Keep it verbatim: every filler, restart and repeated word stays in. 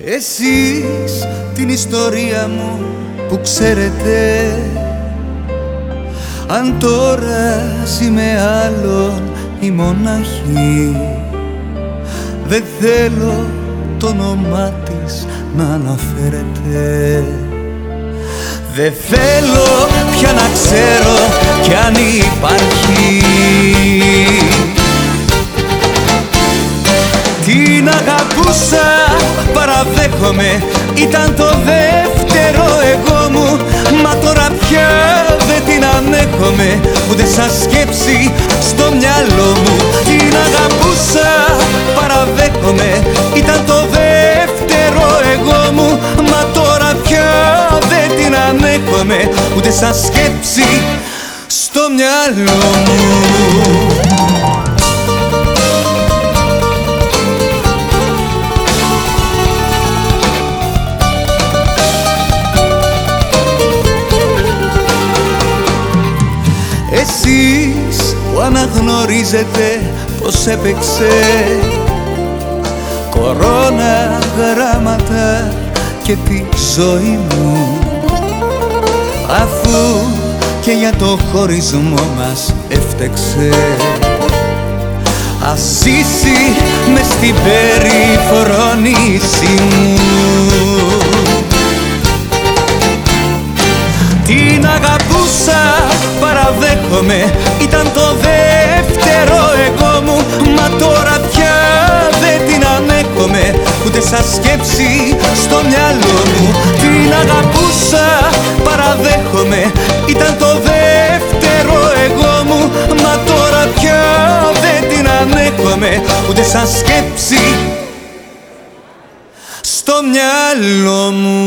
Εσείς την ιστορία μου που ξέρετε, αν τώρα ζει με άλλον η μοναχή, δεν θέλω το όνομά της να αναφέρετε. Δεν θέλω πια να ξέρω κι αν υπάρχει. Την αγαπούσα, παραδέχομαι, ήταν το δεύτερο εγώ μου. Μα τώρα πια δεν την ανέχομαι, ούτε σαν σκέψη στο μυαλό μου. Την αγαπούσα, παραδέχομαι, ήταν το δεύτερο εγώ μου. Μα τώρα πια δεν την ανέχομαι, ούτε σαν σκέψη στο μυαλό μου. Εσείς που αναγνωρίζετε πως έπαιξε κορώνα γράμματα και τη ζωή μου, αφού και για το χωρισμό μας έφτεξε, ας ζήσει μες στην περιφρόνηση μου. Την αγαπούσα, παραδέχομαι, ήταν το δεύτερο εγώ μου. Μα τώρα πια δεν την ανέχομαι, ούτε σαν σκέψη στο μυαλό μου. Την αγαπούσα, παραδέχομαι, ήταν το δεύτερο εγώ μου. Μα τώρα πια δεν την ανέχομαι, ούτε σαν σκέψη στο μυαλό μου.